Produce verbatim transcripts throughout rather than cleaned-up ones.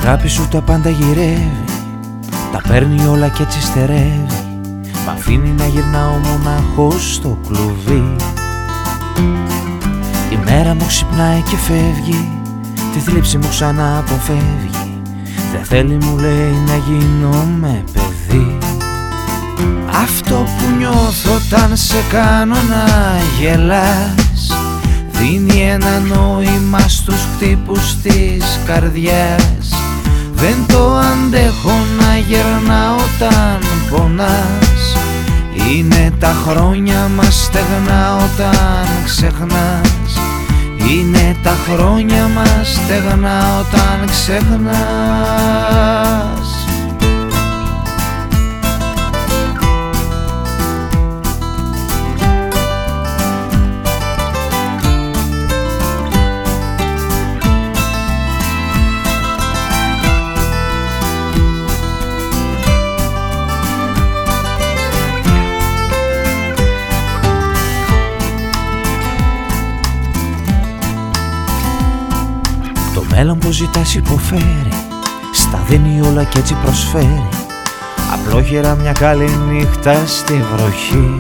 αγάπη σου τα πάντα γυρεύει, τα παίρνει όλα κι έτσι στερεύει. Μ' αφήνει να γυρνάω μοναχός στο κλουβί. Η μέρα μου ξυπνάει και φεύγει, τη θλίψη μου ξανά αποφεύγει. Δεν θέλει μου λέει να γίνω με παιδί. Αυτό που νιώθω όταν σε κάνω να γελάς δίνει ένα νόημα στους χτύπους της καρδιάς. Δεν το αντέχω να γερνάω όταν πονάς. Είναι τα χρόνια μας στεγνά όταν ξεχνάς. Είναι τα χρόνια μας στεγνά όταν ξεχνάς. Το μέλλον που ζητάς υποφέρει, στα δίνει όλα κι έτσι προσφέρει. Απλόχερα μια καλή νύχτα στη βροχή.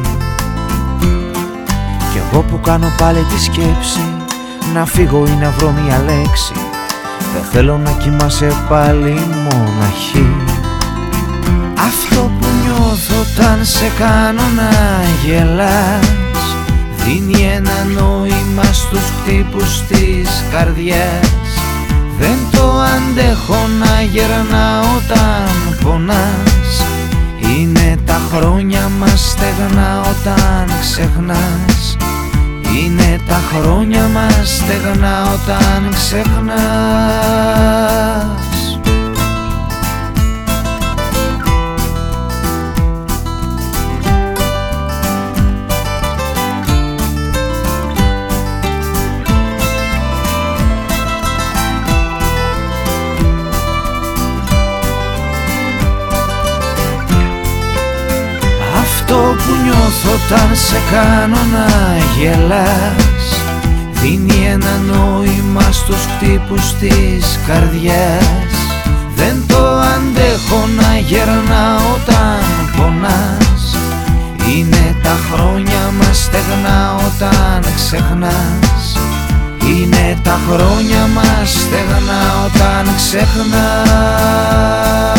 Κι εγώ που κάνω πάλι τη σκέψη να φύγω ή να βρω μια λέξη. Δεν θέλω να κοιμάσαι πάλι μοναχή. Αυτό που νιώθω όταν σε κάνω να γελάς δίνει ένα νόημα στους χτύπους της καρδιάς. Δεν το αντέχω να γερνάω όταν πονάς. Είναι τα χρόνια μας στεγνά όταν ξεχνάς. Είναι τα χρόνια μας στεγνά όταν ξεχνάς. Αυτό που νιώθω όταν σε κάνω να γελάς δίνει ένα νόημα στους χτύπους της καρδιάς. Δεν το αντέχω να γερνάω όταν πονάς. Είναι τα χρόνια μας στεγνά όταν ξεχνάς. Είναι τα χρόνια μας στεγνά όταν ξεχνάς.